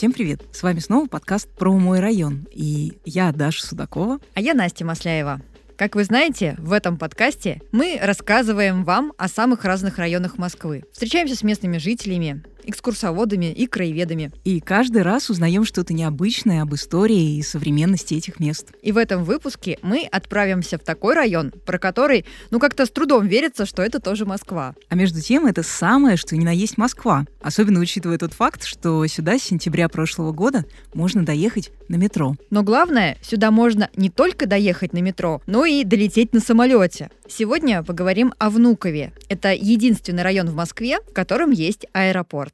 Всем привет! С вами снова подкаст про мой район. И я Даша Судакова. А я Настя Масляева. Как вы знаете, в этом подкасте мы рассказываем вам о самых разных районах Москвы. Встречаемся с местными жителями, экскурсоводами и краеведами. И каждый раз узнаем что-то необычное об истории и современности этих мест. И в этом выпуске мы отправимся в такой район, про который, как-то с трудом верится, что это тоже Москва. А между тем, это самое, что ни на есть Москва. Особенно учитывая тот факт, что сюда с сентября прошлого года можно доехать на метро. Но главное, сюда можно не только доехать на метро, но и долететь на самолете. Сегодня поговорим о Внукове. Это единственный район в Москве, в котором есть аэропорт.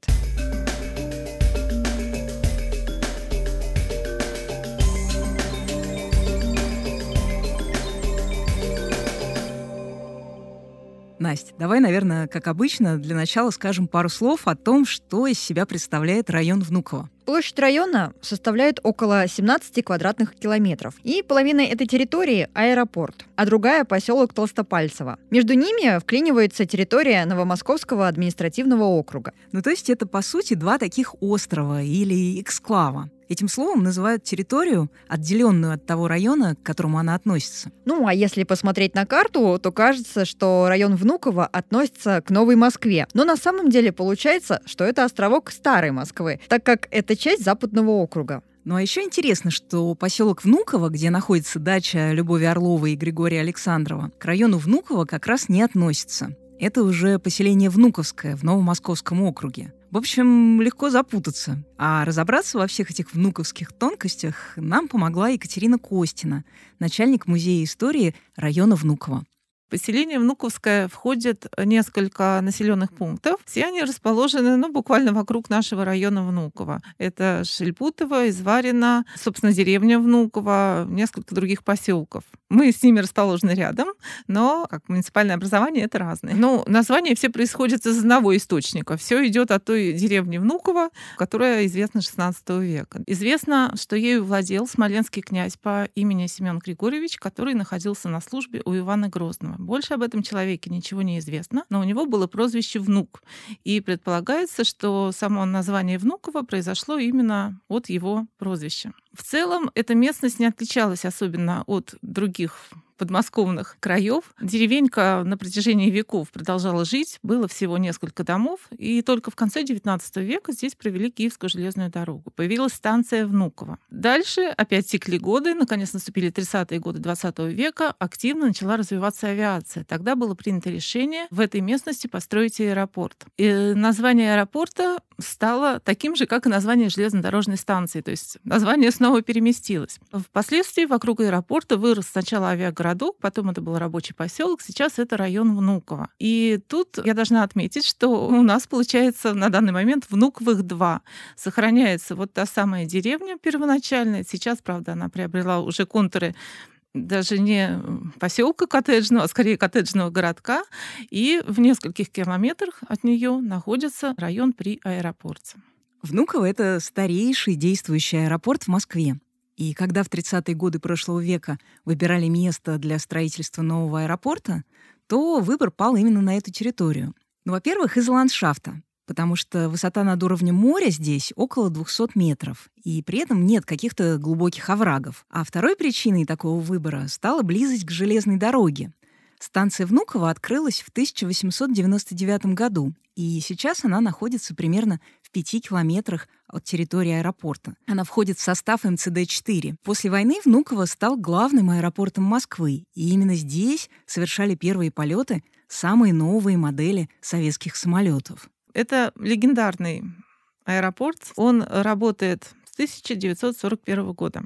Настя, давай, наверное, как обычно, для начала скажем пару слов о том, что из себя представляет район Внуково. Площадь района составляет около 17 квадратных километров. И половина этой территории – аэропорт, а другая – поселок Толстопальцево. Между ними вклинивается территория Новомосковского административного округа. То есть это, по сути, два таких острова или эксклава. Этим словом называют территорию, отделенную от того района, к которому она относится. А если посмотреть на карту, то кажется, что район Внуково относится к Новой Москве. Но на самом деле получается, что это островок Старой Москвы, так как это часть Западного округа. А еще интересно, что поселок Внуково, где находится дача Любови Орловой и Григория Александрова, к району Внуково как раз не относится. Это уже поселение Внуковское в Новомосковском округе. В общем, легко запутаться. А разобраться во всех этих внуковских тонкостях нам помогла Екатерина Костина, начальник музея истории района Внуково. В поселение Внуковское входит несколько населенных пунктов. Все они расположены буквально вокруг нашего района Внуково. Это Шельпутово, Изварино, собственно, деревня Внуково, несколько других поселков. Мы с ними расположены рядом, но как муниципальное образование это разные. Названия все происходят из одного источника. Все идет от той деревни Внуково, которая известна с XVI века. Известно, что ею владел смоленский князь по имени Семен Григорьевич, который находился на службе у Ивана Грозного. Больше об этом человеке ничего не известно, но у него было прозвище Внук. И предполагается, что само название Внуково произошло именно от его прозвища. В целом, эта местность не отличалась особенно от других подмосковных краев. Деревенька на протяжении веков продолжала жить, было всего несколько домов, и только в конце XIX века здесь провели Киевскую железную дорогу. Появилась станция Внуково. Дальше опять текли годы, наконец наступили 30-е годы XX века, активно начала развиваться авиация. Тогда было принято решение в этой местности построить аэропорт. И название аэропорта стало таким же, как и название железнодорожной станции, то есть название снова переместилось. Впоследствии вокруг аэропорта вырос сначала авиагородок, потом это был рабочий поселок, сейчас это район Внуково. И тут я должна отметить, что у нас получается на данный момент Внуковых 2. Сохраняется вот та самая деревня первоначальная, сейчас, правда, она приобрела уже контуры даже не поселка коттеджного, а скорее коттеджного городка, и в нескольких километрах от нее находится район при аэропорте. Внуково — это старейший действующий аэропорт в Москве. И когда в 30-е годы прошлого века выбирали место для строительства нового аэропорта, то выбор пал именно на эту территорию. Во-первых, из-за ландшафта, потому что высота над уровнем моря здесь около 200 метров, и при этом нет каких-то глубоких оврагов. А второй причиной такого выбора стала близость к железной дороге. Станция Внуково открылась в 1899 году, и сейчас она находится примерно в 5 километрах от территории аэропорта. Она входит в состав МЦД-4. После войны Внуково стал главным аэропортом Москвы, и именно здесь совершали первые полеты самые новые модели советских самолетов. Это легендарный аэропорт. Он работает с 1941 года.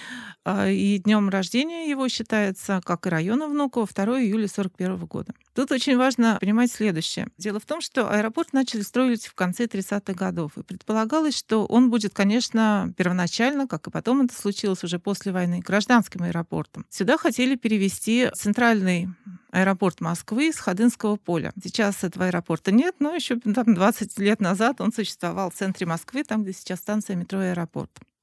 И днем рождения его считается, как и района Внуково, 2 июля 1941 года. Тут очень важно понимать следующее. Дело в том, что аэропорт начали строить в конце 30-х годов. И предполагалось, что он будет, конечно, первоначально, как и потом это случилось уже после войны, гражданским аэропортом. Сюда хотели перевести центральный аэропорт Москвы с Ходынского поля. Сейчас этого аэропорта нет, но еще 20 лет назад он существовал в центре Москвы, там, где сейчас станция метро и аэропорт.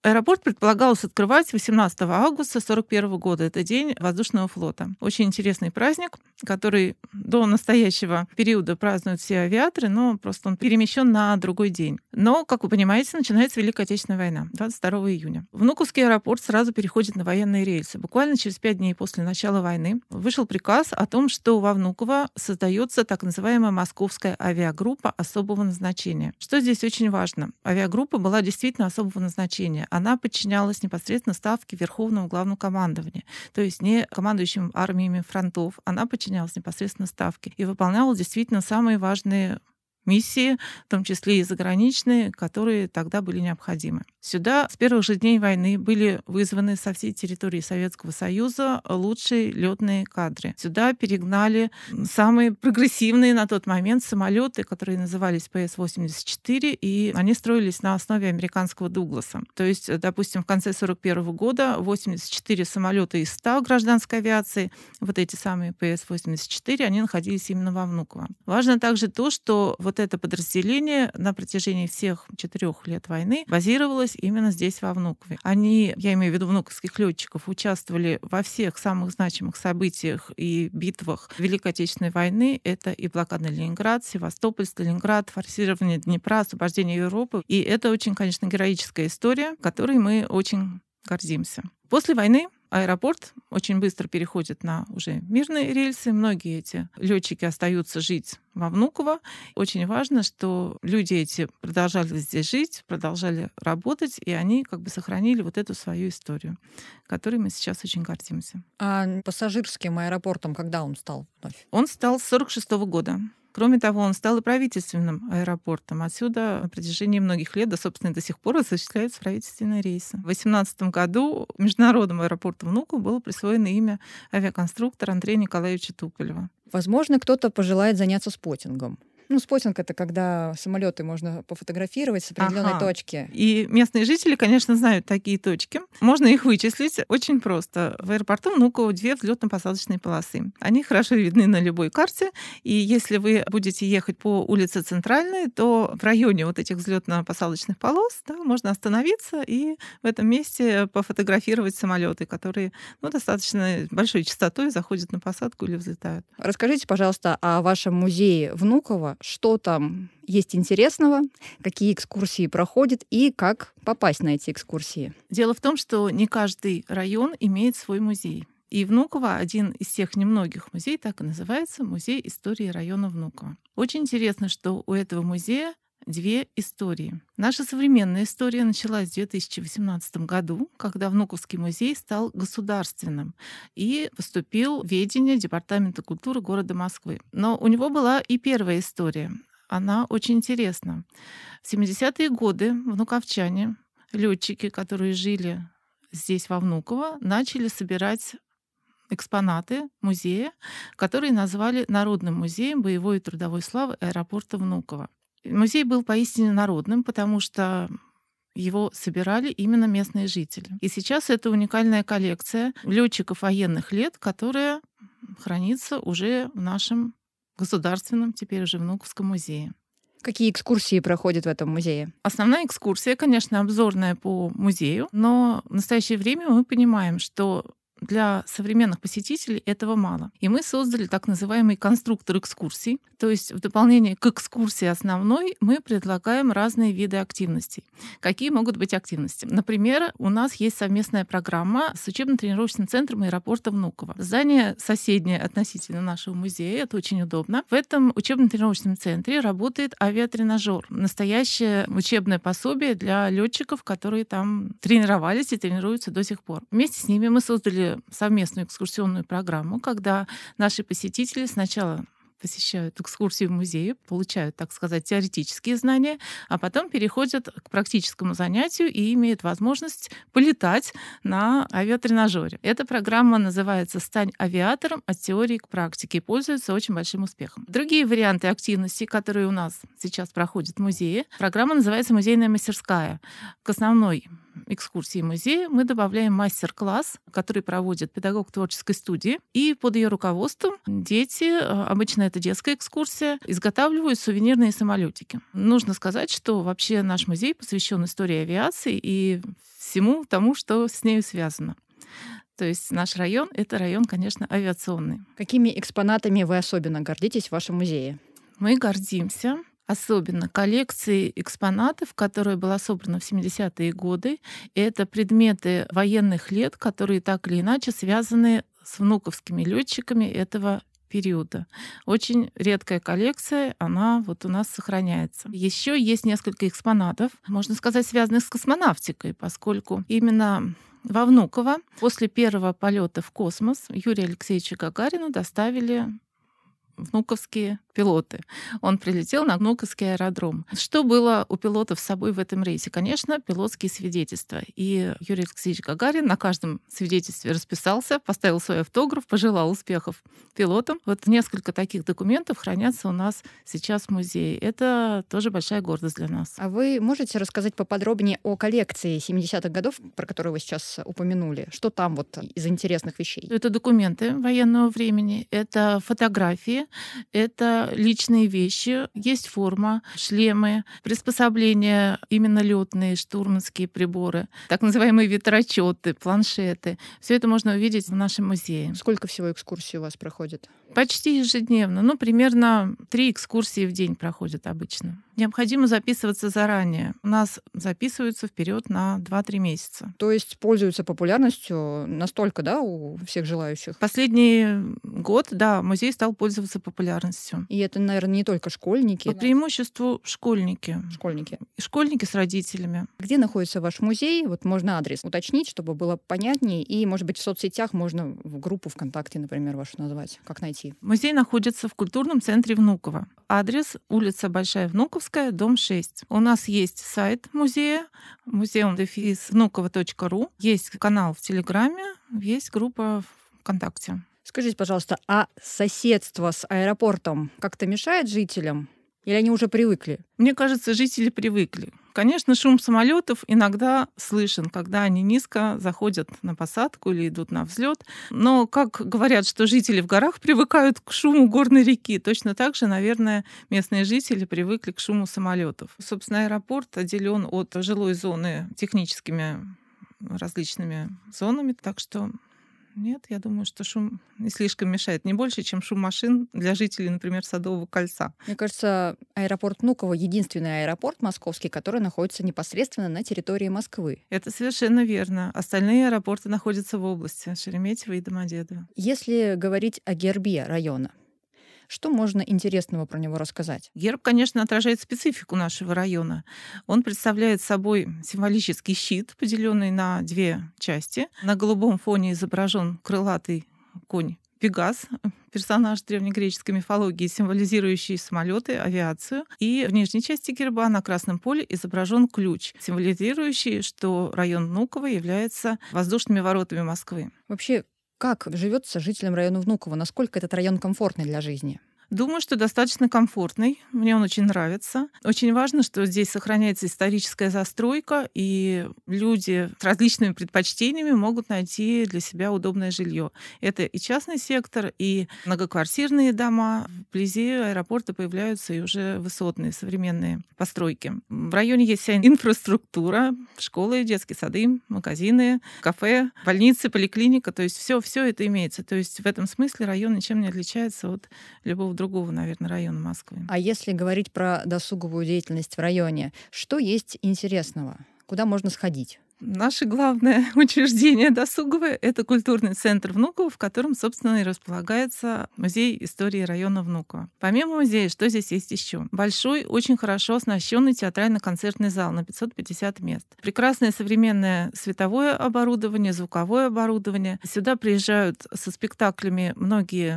Аэропорт предполагалось открывать 18 августа 1941 года. Это День воздушного флота. Очень интересный праздник, который до настоящего периода празднуют все авиаторы, но просто он перемещен на другой день. Но, как вы понимаете, начинается Великая Отечественная война 22 июня. Внуковский аэропорт сразу переходит на военные рельсы. Буквально через 5 дней после начала войны вышел приказ о том, что во Внуково создается так называемая Московская авиагруппа особого назначения. Что здесь очень важно? Авиагруппа была действительно особого назначения. Она подчинялась непосредственно ставке Верховного Главного Командования, то есть не командующим армиями фронтов. Она подчинялась непосредственно ставке и выполняла действительно самые важные миссии, в том числе и заграничные, которые тогда были необходимы. Сюда с первых же дней войны были вызваны со всей территории Советского Союза лучшие летные кадры. Сюда перегнали самые прогрессивные на тот момент самолеты, которые назывались ПС-84, и они строились на основе американского Дугласа. То есть, допустим, в конце 1941 года 84 самолета из 100 гражданской авиации, вот эти самые ПС-84, они находились именно во Внуково. Важно также то, что вот это подразделение на протяжении всех 4 лет войны базировалось именно здесь, во Внукове. Они, я имею в виду внуковских летчиков, участвовали во всех самых значимых событиях и битвах Великой Отечественной войны. Это и блокада Ленинграда, Севастополь, Сталинград, форсирование Днепра, освобождение Европы. И это очень, конечно, героическая история, которой мы очень гордимся. После войны аэропорт очень быстро переходит на уже мирные рельсы. Многие эти летчики остаются жить во Внуково. Очень важно, что люди эти продолжали здесь жить, продолжали работать, и они как бы сохранили вот эту свою историю, которой мы сейчас очень гордимся. А пассажирским аэропортом когда он стал вновь? Он стал с 1946 года. Кроме того, он стал и правительственным аэропортом. Отсюда на протяжении многих лет, да, собственно, до сих пор осуществляются правительственные рейсы. В 2018 году Международному аэропорту Внуково было присвоено имя авиаконструктора Андрея Николаевича Туполева. Возможно, кто-то пожелает заняться споттингом. Споттинг — это когда самолеты можно пофотографировать с определенной точки. И местные жители, конечно, знают такие точки. Можно их вычислить очень просто. В аэропорту Внуково 2 взлетно-посадочные полосы. Они хорошо видны на любой карте. И если вы будете ехать по улице Центральной, то в районе вот этих взлетно-посадочных полос, да, можно остановиться и в этом месте пофотографировать самолеты, которые достаточно большой частотой заходят на посадку или взлетают. Расскажите, пожалуйста, о вашем музее Внуково. Что там есть интересного, какие экскурсии проходят и как попасть на эти экскурсии? Дело в том, что не каждый район имеет свой музей. И Внуково один из тех немногих музеев, так и называется, Музей истории района Внуково. Очень интересно, что у этого музея 2 истории. Наша современная история началась в 2018 году, когда Внуковский музей стал государственным и поступил в ведение Департамента культуры города Москвы. Но у него была и первая история. Она очень интересна. В 70-е годы внуковчане, летчики, которые жили здесь, во Внуково, начали собирать экспонаты музея, которые назвали Народным музеем боевой и трудовой славы аэропорта Внуково. Музей был поистине народным, потому что его собирали именно местные жители. И сейчас это уникальная коллекция летчиков военных лет, которая хранится уже в нашем государственном, теперь уже Внуковском музее. Какие экскурсии проходят в этом музее? Основная экскурсия, конечно, обзорная по музею, но в настоящее время мы понимаем, что для современных посетителей этого мало. И мы создали так называемый конструктор экскурсий. То есть в дополнение к экскурсии основной мы предлагаем разные виды активностей. Какие могут быть активности? Например, у нас есть совместная программа с учебно-тренировочным центром аэропорта Внуково. Здание соседнее относительно нашего музея, это очень удобно. В этом учебно-тренировочном центре работает авиатренажер. Настоящее учебное пособие для летчиков, которые там тренировались и тренируются до сих пор. Вместе с ними мы создали совместную экскурсионную программу, когда наши посетители сначала посещают экскурсию в музее, получают, так сказать, теоретические знания, а потом переходят к практическому занятию и имеют возможность полетать на авиатренажере. Эта программа называется «Стань авиатором от теории к практике» и пользуется очень большим успехом. Другие варианты активностей, которые у нас сейчас проходят в музее, программа называется «Музейная мастерская». К основной экскурсии музея мы добавляем мастер-класс, который проводит педагог творческой студии. И под ее руководством дети, обычно это детская экскурсия, изготавливают сувенирные самолетики. Нужно сказать, что вообще наш музей посвящен истории авиации и всему тому, что с нею связано. То есть наш район — это район, конечно, авиационный. Какими экспонатами вы особенно гордитесь в вашем музее? Мы гордимся особенно коллекцией экспонатов, которая была собрана в 70-е годы. Это предметы военных лет, которые так или иначе связаны с внуковскими летчиками этого периода. Очень редкая коллекция, она вот у нас сохраняется. Еще есть несколько экспонатов, можно сказать, связанных с космонавтикой, поскольку именно во Внуково после первого полета в космос Юрию Алексеевичу Гагарину доставили внуковские пилоты. Он прилетел на Внуковский аэродром. Что было у пилотов с собой в этом рейсе? Конечно, пилотские свидетельства. И Юрий Алексеевич Гагарин на каждом свидетельстве расписался, поставил свой автограф, пожелал успехов пилотам. Вот несколько таких документов хранятся у нас сейчас в музее. Это тоже большая гордость для нас. А вы можете рассказать поподробнее о коллекции 70-х годов, про которую вы сейчас упомянули? Что там вот из интересных вещей? Это документы военного времени, это фотографии, это личные вещи, есть форма, шлемы, приспособления именно летные, штурманские приборы, так называемые ветрочеты, планшеты. Все это можно увидеть в нашем музее. Сколько всего экскурсий у вас проходит? Почти ежедневно. Примерно 3 экскурсии в день проходят обычно. Необходимо записываться заранее. У нас записываются вперед на 2-3 месяца. То есть пользуются популярностью настолько, да, у всех желающих? Последний год, да, музей стал пользоваться популярностью. И это, наверное, не только школьники. По преимуществу школьники. Школьники. И школьники с родителями. Где находится ваш музей? Вот можно адрес уточнить, чтобы было понятнее. И, может быть, в соцсетях можно в группу ВКонтакте, например, вашу назвать. Как найти? Музей находится в культурном центре Внуково. Адрес — улица Большая Внуковская, дом 6. У нас есть сайт музея, museum-внуково.ру. Есть канал в Телеграме, есть группа ВКонтакте. Скажите, пожалуйста, а соседство с аэропортом как-то мешает жителям? Или они уже привыкли? Мне кажется, жители привыкли. Конечно, шум самолетов иногда слышен, когда они низко заходят на посадку или идут на взлет. Но, как говорят, что жители в горах привыкают к шуму горной реки, точно так же, наверное, местные жители привыкли к шуму самолетов. Собственно, аэропорт отделен от жилой зоны техническими различными зонами, так что нет, я думаю, что шум не слишком мешает. Не больше, чем шум машин для жителей, например, Садового кольца. Мне кажется, аэропорт Внуково — единственный аэропорт московский, который находится непосредственно на территории Москвы. Это совершенно верно. Остальные аэропорты находятся в области Шереметьево и Домодедово. Если говорить о гербе района, что можно интересного про него рассказать? Герб, конечно, отражает специфику нашего района. Он представляет собой символический щит, поделенный на 2 части. На голубом фоне изображен крылатый конь Пегас, персонаж древнегреческой мифологии, символизирующий самолеты, авиацию. И в нижней части герба на красном поле изображен ключ, символизирующий, что район Внуково является воздушными воротами Москвы. Вообще, как живется жителям района Внуково? Насколько этот район комфортный для жизни? Думаю, что достаточно комфортный. Мне он очень нравится. Очень важно, что здесь сохраняется историческая застройка, и люди с различными предпочтениями могут найти для себя удобное жилье. Это и частный сектор, и многоквартирные дома. Вблизи аэропорта появляются и уже высотные современные постройки. В районе есть вся инфраструктура: школы, детские сады, магазины, кафе, больницы, поликлиника. То есть все это имеется. То есть в этом смысле район ничем не отличается от любого другого, наверное, района Москвы. А если говорить про досуговую деятельность в районе, что есть интересного? Куда можно сходить? Наше главное учреждение досуговое — это культурный центр Внуково, в котором, собственно, и располагается музей истории района Внуково. Помимо музея, что здесь есть еще? Большой, очень хорошо оснащенный театрально-концертный зал на 550 мест. Прекрасное современное световое оборудование, звуковое оборудование. Сюда приезжают со спектаклями многие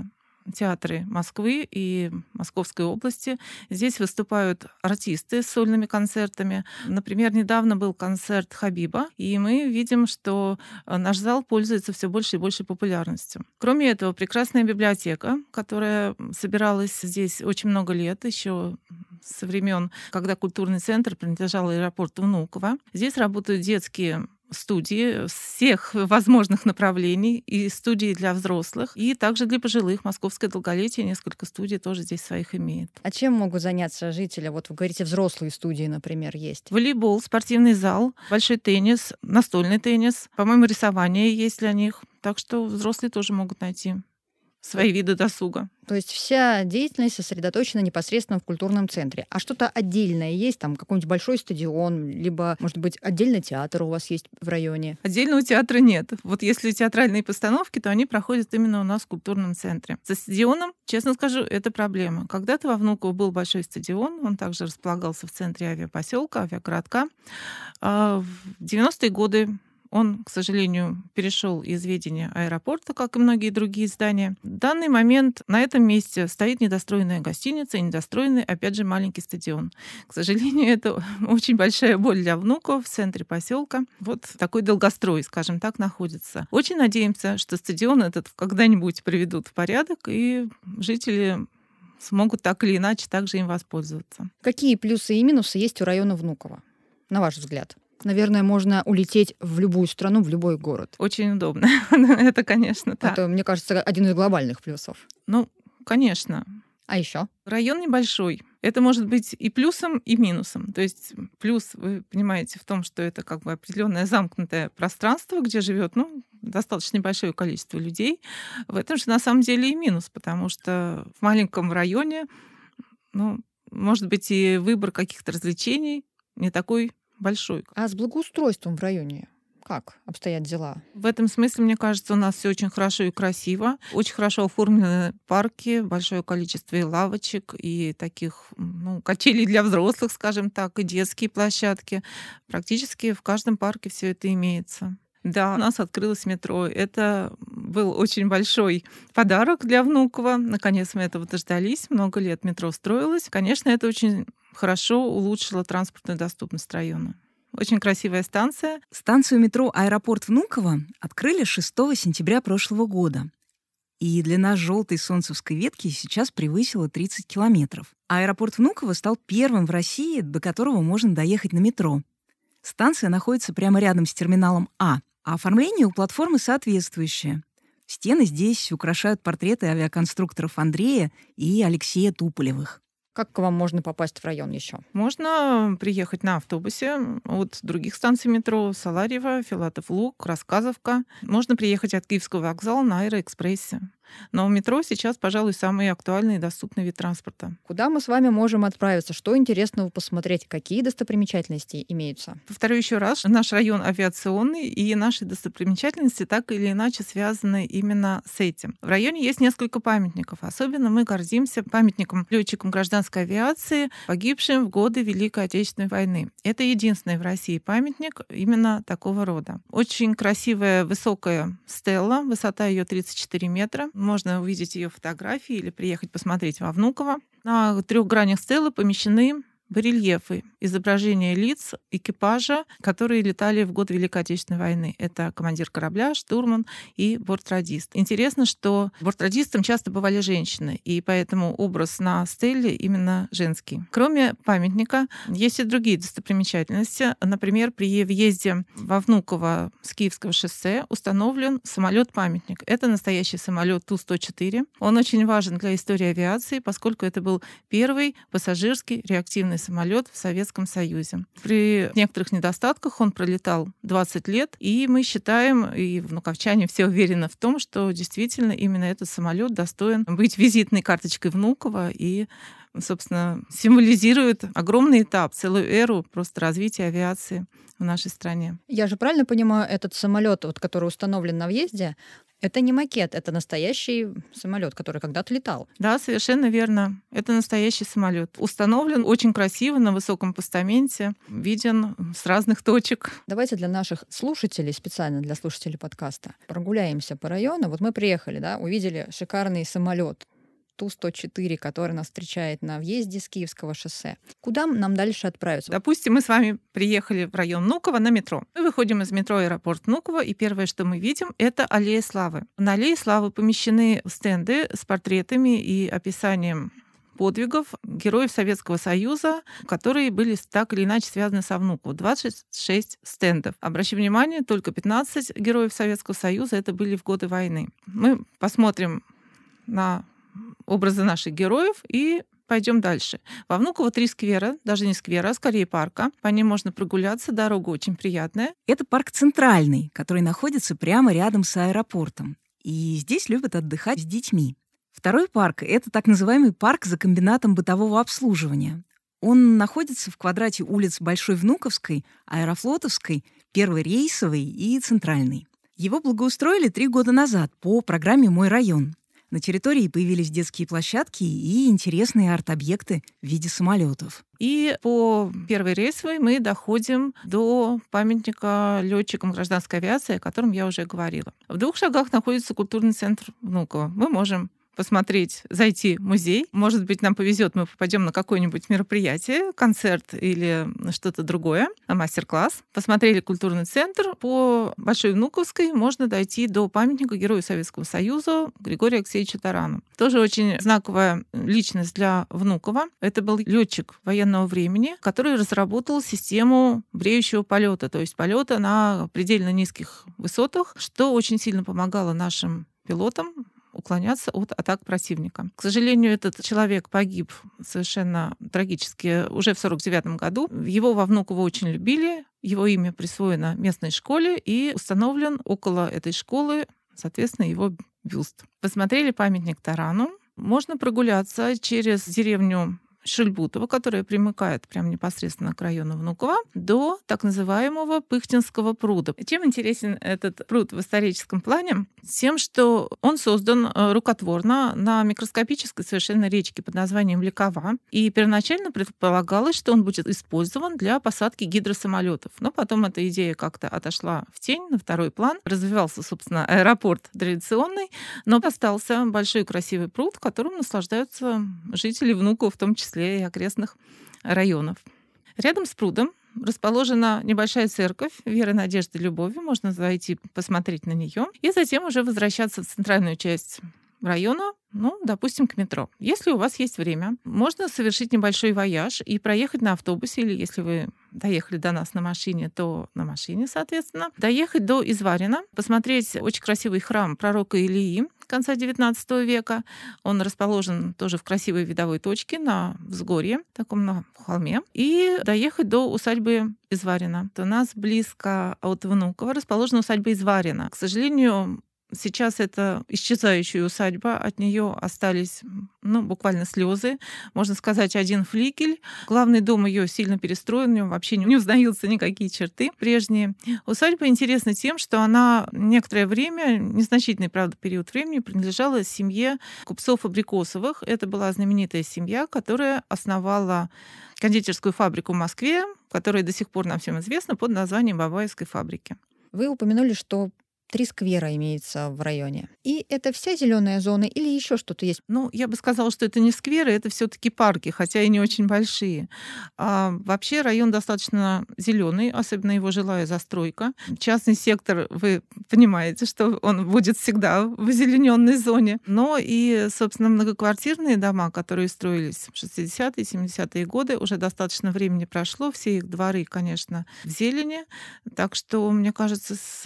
театры Москвы и Московской области. Здесь выступают артисты с сольными концертами. Например, недавно был концерт Хабиба, и мы видим, что наш зал пользуется все больше и больше популярностью. Кроме этого, прекрасная библиотека, которая собиралась здесь очень много лет, еще со времен, когда культурный центр принадлежал аэропорту Внуково. Здесь работают детские студии всех возможных направлений, и студии для взрослых, и также для пожилых. Московское долголетие несколько студий тоже здесь своих имеет. А чем могут заняться жители? Вот вы говорите, взрослые студии, например, есть. Волейбол, спортивный зал, большой теннис, настольный теннис. По-моему, рисование есть для них. Так что взрослые тоже могут найти свои виды досуга. То есть вся деятельность сосредоточена непосредственно в культурном центре. А что-то отдельное есть? Там какой-нибудь большой стадион, либо, может быть, отдельный театр у вас есть в районе? Отдельного театра нет. Вот если театральные постановки, то они проходят именно у нас в культурном центре. Со стадионом, честно скажу, это проблема. Когда-то во Внуково был большой стадион, он также располагался в центре авиапоселка, авиагородка. В 90-е годы он, к сожалению, перешел из ведения аэропорта, как и многие другие здания. В данный момент на этом месте стоит недостроенная гостиница и недостроенный, опять же, маленький стадион. К сожалению, это очень большая боль для внуков в центре поселка. Вот такой долгострой, скажем так, находится. Очень надеемся, что стадион этот когда-нибудь приведут в порядок, и жители смогут так или иначе также им воспользоваться. Какие плюсы и минусы есть у района Внуково, на ваш взгляд? Наверное, можно улететь в любую страну, в любой город. Очень удобно. Это, конечно, так. Это, мне кажется, один из глобальных плюсов. Ну, конечно. А еще? Район небольшой. Это может быть и плюсом, и минусом. То есть плюс, вы понимаете, в том, что это как бы определенное замкнутое пространство, где живет, достаточно небольшое количество людей. В этом же на самом деле и минус, потому что в маленьком районе, может быть, и выбор каких-то развлечений не такой большой. А с благоустройством в районе как обстоят дела? В этом смысле, мне кажется, у нас все очень хорошо и красиво. Очень хорошо оформлены парки, большое количество и лавочек, и таких качелей для взрослых, скажем так, и детские площадки. Практически в каждом парке все это имеется. Да, у нас открылось метро. Это был очень большой подарок для Внуково. Наконец мы этого дождались. Много лет метро строилось. Конечно, это очень хорошо улучшило транспортную доступность района. Очень красивая станция. Станцию метро «Аэропорт Внуково» открыли 6 сентября прошлого года. И длина желтой солнцевской ветки сейчас превысила 30 километров. Аэропорт Внуково стал первым в России, до которого можно доехать на метро. Станция находится прямо рядом с терминалом А оформление у платформы соответствующее. Стены здесь украшают портреты авиаконструкторов Андрея и Алексея Туполевых. Как к вам можно попасть в район еще? Можно приехать на автобусе от других станций метро: Саларьево, Филатов Луг, Рассказовка. Можно приехать от Киевского вокзала на Аэроэкспрессе. Но метро сейчас, пожалуй, самый актуальный и доступный вид транспорта. Куда мы с вами можем отправиться? Что интересного посмотреть? Какие достопримечательности имеются? Повторю еще раз, наш район авиационный, и наши достопримечательности так или иначе связаны именно с этим. В районе есть несколько памятников. Особенно мы гордимся памятником летчикам гражданской авиации, погибшим в годы Великой Отечественной войны. Это единственный в России памятник именно такого рода. Очень красивая высокая стела, высота ее 34 метра. Можно увидеть ее фотографии или приехать посмотреть во Внуково. На 3 гранях стелы помещены барельефы, изображения лиц экипажа, которые летали в год Великой Отечественной войны. Это командир корабля, штурман и бортрадист. Интересно, что бортрадистом часто бывали женщины, и поэтому образ на стеле именно женский. Кроме памятника, есть и другие достопримечательности. Например, при въезде во Внуково с Киевского шоссе установлен самолет-памятник. Это настоящий самолет Ту-104. Он очень важен для истории авиации, поскольку это был первый пассажирский реактивный самолет в Советском Союзе. При некоторых недостатках он пролетал 20 лет, и мы считаем, и внуковчане все уверены в том, что действительно именно этот самолет достоин быть визитной карточкой Внуково и, собственно, символизирует огромный этап, целую эру просто развития авиации в нашей стране. Я же правильно понимаю, этот самолет, который установлен на въезде, это не макет, это настоящий самолет, который когда-то летал. Да, совершенно верно. Это настоящий самолет. Установлен очень красиво на высоком постаменте, виден с разных точек. Давайте для наших слушателей, специально для слушателей подкаста, прогуляемся по району. Вот мы приехали, увидели шикарный самолет. Ту-104, который нас встречает на въезде с Киевского шоссе. Куда нам дальше отправиться? Допустим, мы с вами приехали в район Внуково на метро. Мы выходим из метро «Аэропорт Внуково», и первое, что мы видим, это аллея славы. На аллее славы помещены стенды с портретами и описанием подвигов героев Советского Союза, которые были так или иначе связаны со Внуково. 26 стендов. Обращу внимание, только 15 героев Советского Союза это были в годы войны. Мы посмотрим на образы наших героев и пойдем дальше. Во Внуково 3 сквера, даже не сквера, а скорее парка. По ним можно прогуляться, дорога очень приятная. Это парк Центральный, который находится прямо рядом с аэропортом. И здесь любят отдыхать с детьми. Второй парк — это так называемый парк за комбинатом бытового обслуживания. Он находится в квадрате улиц Большой Внуковской, Аэрофлотовской, Первой рейсовой и Центральной. Его благоустроили 3 года назад по программе «Мой район». На территории появились детские площадки и интересные арт-объекты в виде самолетов. И по Первой рейсовой мы доходим до памятника летчикам гражданской авиации, о котором я уже говорила. В 2 шагах находится культурный центр Внуково. Мы можем посмотреть, зайти в музей. Может быть, нам повезет, мы попадем на какое-нибудь мероприятие, концерт или что-то другое, на мастер-класс. Посмотрели культурный центр. По Большой Внуковской можно дойти до памятника Герою Советского Союза Григорию Алексеевичу Тарану. Тоже очень знаковая личность для Внуково. Это был летчик военного времени, который разработал систему бреющего полета, то есть полета на предельно низких высотах, что очень сильно помогало нашим пилотам уклоняться от атак противника. К сожалению, этот человек погиб совершенно трагически уже в 1949 году. Его во Внуково очень любили, его имя присвоено местной школе и установлен около этой школы, соответственно, его бюст. Посмотрели памятник Тарану. Можно прогуляться через деревню Шельбутово, которая примыкает прямо непосредственно к району Внуково, до так называемого Пыхтинского пруда. Чем интересен этот пруд в историческом плане? Тем, что он создан рукотворно на микроскопической совершенно речке под названием Лекова. И первоначально предполагалось, что он будет использован для посадки гидросамолетов. Но потом эта идея как-то отошла в тень, на второй план. Развивался, собственно, аэропорт традиционный, но остался большой красивый пруд, которым наслаждаются жители Внуково, в том числе и окрестных районов. Рядом с прудом расположена небольшая церковь Веры, Надежды, Любови. Можно зайти посмотреть на нее и затем уже возвращаться в центральную часть района, допустим, к метро. Если у вас есть время, можно совершить небольшой вояж и проехать на автобусе, или если вы доехали до нас на машине, то на машине, соответственно. Доехать до Изварина, посмотреть очень красивый храм пророка Илии конца XIX века. Он расположен тоже в красивой видовой точке на взгорье, таком на холме. И доехать до усадьбы Изварина. У нас близко от Внуково расположена усадьба Изварина. К сожалению, сейчас это исчезающая усадьба, от нее остались буквально слезы. Можно сказать, один флигель. Главный дом ее сильно перестроен, в нем вообще не узнаются никакие черты прежние. Усадьба интересна тем, что она некоторое время, незначительный, правда, период времени, принадлежала семье купцов Абрикосовых. Это была знаменитая семья, которая основала кондитерскую фабрику в Москве, которая до сих пор нам всем известна под названием Бабаевской фабрики. Вы упомянули, что 3 сквера имеется в районе. И это вся зеленая зона или еще что-то есть? Я бы сказала, что это не скверы, это все-таки парки, хотя и не очень большие. Вообще район достаточно зеленый, особенно его жилая застройка. Частный сектор, вы понимаете, что он будет всегда в озелененной зоне. Но и, собственно, многоквартирные дома, которые строились в 60-е, 70-е годы, уже достаточно времени прошло. Все их дворы, конечно, в зелени. Так что, мне кажется, с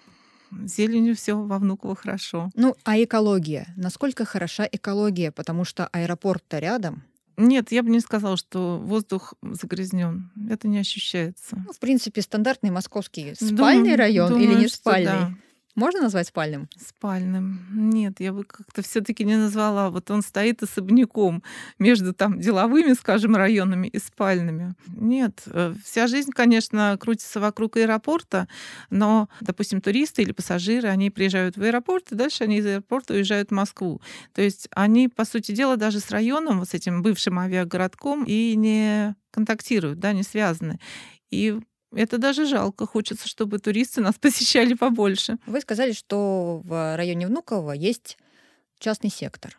зеленью все во Внуково хорошо. А экология? Насколько хороша экология? Потому что аэропорт-то рядом. Нет, я бы не сказала, что воздух загрязнен. Это не ощущается. В принципе, стандартный московский спальный район или не спальный? Да. Можно назвать спальным? Спальным. Нет, я бы как-то все-таки не назвала. Вот он стоит особняком между деловыми, скажем, районами и спальными. Нет, вся жизнь, конечно, крутится вокруг аэропорта, но, допустим, туристы или пассажиры, они приезжают в аэропорт, и дальше они из аэропорта уезжают в Москву. То есть они, по сути дела, даже с районом, вот с этим бывшим авиагородком, и не контактируют, не связаны. И это даже жалко. Хочется, чтобы туристы нас посещали побольше. Вы сказали, что в районе Внуково есть частный сектор.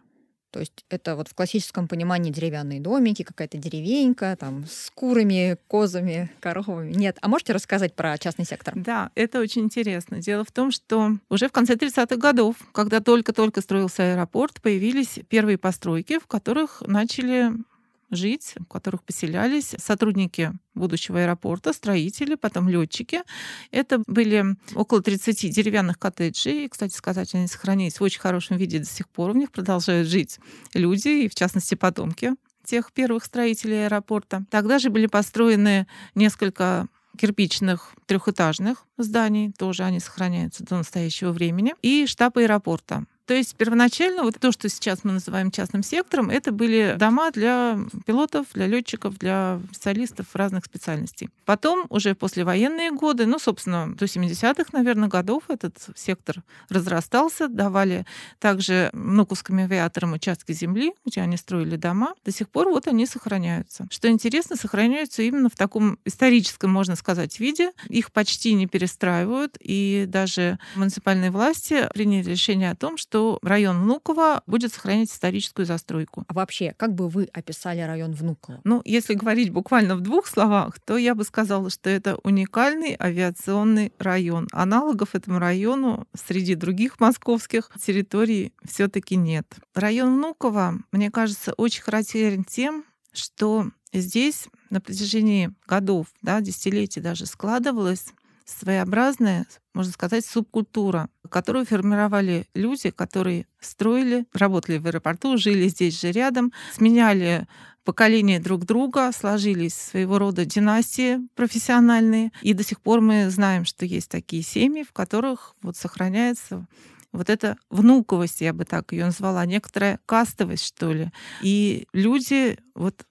То есть это вот в классическом понимании деревянные домики, какая-то деревенька, там, с курами, козами, коровами. Нет. А можете рассказать про частный сектор? Да, это очень интересно. Дело в том, что уже в конце 30-х годов, когда только-только строился аэропорт, появились первые постройки, в которых начали жить, в которых поселялись сотрудники будущего аэропорта, строители, потом летчики. Это были около 30 деревянных коттеджей. И, кстати сказать, они сохранились в очень хорошем виде до сих пор. В них продолжают жить люди, и в частности потомки тех первых строителей аэропорта. Тогда же были построены несколько кирпичных трехэтажных зданий, тоже они сохраняются до настоящего времени, и штаб аэропорта. То есть первоначально вот то, что сейчас мы называем частным сектором, это были дома для пилотов, для летчиков, для специалистов разных специальностей. Потом, уже послевоенные годы, собственно, до 70-х, наверное, годов этот сектор разрастался, давали также внуковским авиаторам участки земли, где они строили дома. До сих пор вот они сохраняются. Что интересно, сохраняются именно в таком историческом, можно сказать, виде. Их почти не перестраивают, и даже муниципальные власти приняли решение о том, что район Внуково будет сохранять историческую застройку. А вообще, как бы вы описали район Внуково? Если говорить буквально в двух словах, то я бы сказала, что это уникальный авиационный район. Аналогов этому району среди других московских территорий все-таки нет. Район Внуково, мне кажется, очень характерен тем, что здесь на протяжении годов, десятилетий даже складывалась своеобразная, можно сказать, субкультура, которую формировали люди, которые строили, работали в аэропорту, жили здесь же рядом, сменяли поколения друг друга, сложились своего рода династии профессиональные. И до сих пор мы знаем, что есть такие семьи, в которых сохраняется вот эта внуковость, я бы так ее назвала, некоторая кастовость, что ли. И люди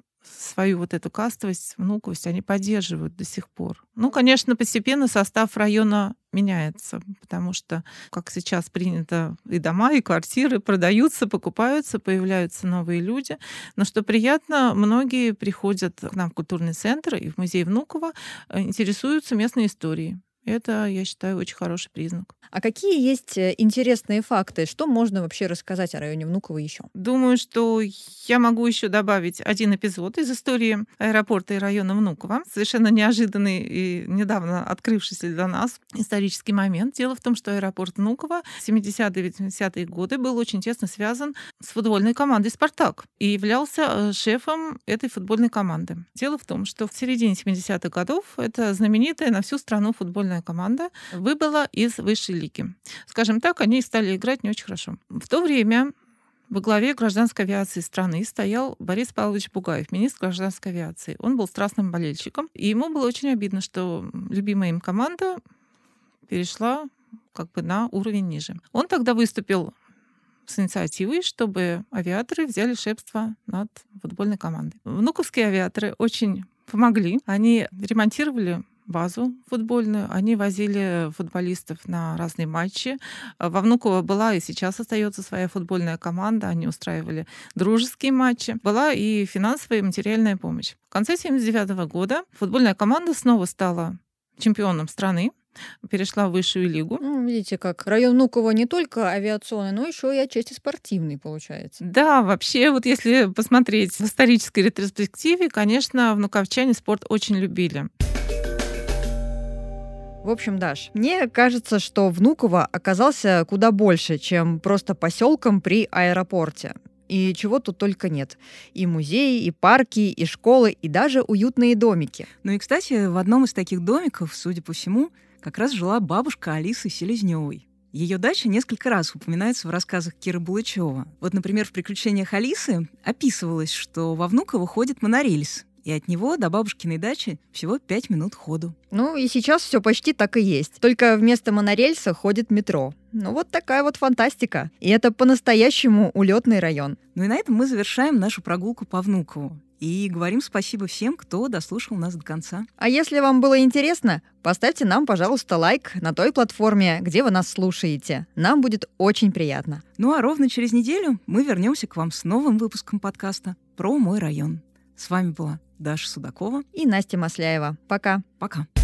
свою эту кастовость, внуковость они поддерживают до сих пор. Конечно, постепенно состав района меняется, потому что, как сейчас принято, и дома, и квартиры продаются, покупаются, появляются новые люди. Но что приятно, многие приходят к нам в культурный центр и в музей Внуково, интересуются местной историей. Это, я считаю, очень хороший признак. А какие есть интересные факты? Что можно вообще рассказать о районе Внуково еще? Думаю, что я могу еще добавить один эпизод из истории аэропорта и района Внуково. Совершенно неожиданный и недавно открывшийся для нас исторический момент. Дело в том, что аэропорт Внуково в 70-е и 80-е годы был очень тесно связан с футбольной командой «Спартак» и являлся шефом этой футбольной команды. Дело в том, что в середине 70-х годов эта знаменитая на всю страну футбольная команда выбыла из высшей лиги. Скажем так, они стали играть не очень хорошо. В то время во главе гражданской авиации страны стоял Борис Павлович Бугаев, министр гражданской авиации. Он был страстным болельщиком, и ему было очень обидно, что любимая им команда перешла на уровень ниже. Он тогда выступил с инициативой, чтобы авиаторы взяли шефство над футбольной командой. Внуковские авиаторы очень помогли. Они ремонтировали базу футбольную, они возили футболистов на разные матчи. Во Внуково была и сейчас остается своя футбольная команда, они устраивали дружеские матчи. Была и финансовая, и материальная помощь. В конце 1979 года футбольная команда снова стала чемпионом страны, перешла в высшую лигу. Видите, как район Внуково не только авиационный, но еще и отчасти спортивный, получается. Да, вообще, если посмотреть в исторической ретроспективе, конечно, внуковчане спорт очень любили. В общем, Даш, мне кажется, что Внуково оказался куда больше, чем просто поселком при аэропорте. И чего тут только нет. И музеи, и парки, и школы, и даже уютные домики. И, кстати, в одном из таких домиков, судя по всему, как раз жила бабушка Алисы Селезнёвой. Ее дача несколько раз упоминается в рассказах Киры Булычева. Например, в «Приключениях Алисы» описывалось, что во Внуково ходит монорельс, и от него до бабушкиной дачи всего 5 минут ходу. И сейчас все почти так и есть. Только вместо монорельса ходит метро. Такая фантастика. И это по-настоящему улетный район. И на этом мы завершаем нашу прогулку по Внукову. И говорим спасибо всем, кто дослушал нас до конца. А если вам было интересно, поставьте нам, пожалуйста, лайк на той платформе, где вы нас слушаете. Нам будет очень приятно. А ровно через неделю мы вернемся к вам с новым выпуском подкаста про мой район. С вами была Даша Судакова и Настя Масляева. Пока. Пока.